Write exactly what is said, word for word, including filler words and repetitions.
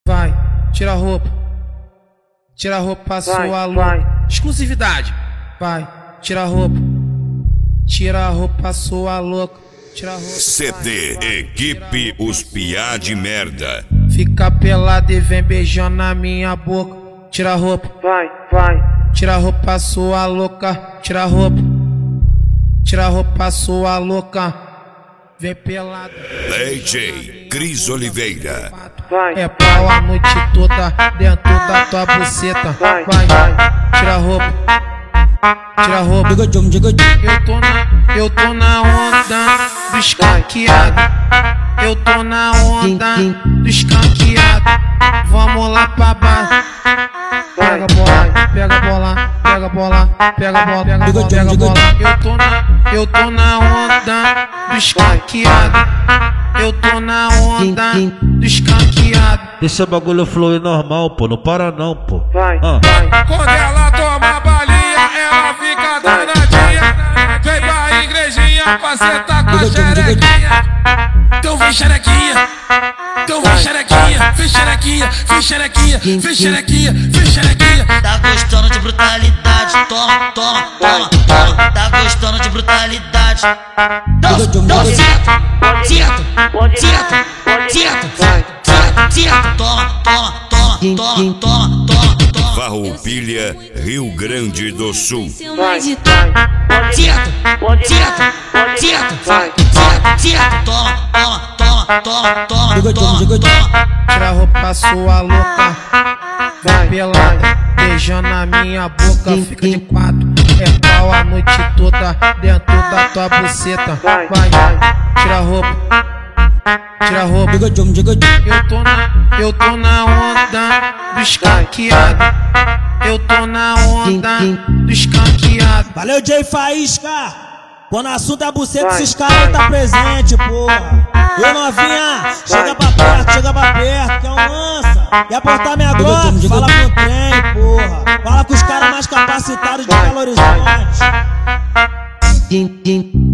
Vai, tira a roupa. Tira a roupa, sua louca. Exclusividade. Vai, tira a roupa. Tira a roupa, sua louca. Tira a roupa. C D Equipe Os Piá de Merda. Fica pelado e vem beijando na minha boca. Tira a roupa. Vai, vai. Tira a roupa, sua louca. Tira a roupa. Tira a roupa, sua louca. Vem pelado. D J Cris Oliveira. Vai. É pau a noite toda dentro da tua buceta. Vai, Vai, vai. tira a roupa. Tira a roupa. Eu tô na, eu tô na onda do escanqueado. Eu tô na onda do escanqueado. Vamos lá pra baixo. Pega a bola, pega a bola, pega a bola, pega a bola, pega a bola, pega a bola. Eu tô na, eu tô na onda do escanqueado. Eu tô na onda do escanqueado. Deixa o bagulho fluir normal, pô, não para não, pô. Vai, Ah. vai. Quando ela toma balinha, ela fica danadinha. Vem pra igrejinha pra sentar com a xerequinha. Então vem xerequinha, então vem xerequinha, vem xerequinha, vem xerequinha, vem xerequinha, vem xerequinha. Tá gostando de brutalidade, toma, toma, toma, toma. Tá gostando de brutalidade. Não, não, senta, senta, senta, senta, senta. Toma, toma, toma, toma, toma, toma, toma. Farroupilha, Rio Grande do Sul. Vai, vai. Senta, senta, senta, senta, senta. Toma, toma, toma, toma, toma, toma, toma. Tira a roupa, sua louca. Vai pelada, beijando na minha boca. Fica de quatro, é pau a noite toda dentro da tua buceta. Vai, tira a roupa. Tira a roupa. Eu tô na, eu tô na onda do escanqueado. Eu tô na onda do escanqueado. Valeu, Jay Faísca! Quando o assunto é buceta, esses caras tá presente, porra. Eu novinha, chega pra perto, chega pra perto, que é um lança. Quer aportar minha Glock? Fala pro trem, porra. Fala com os caras mais capacitados de Belo Horizonte.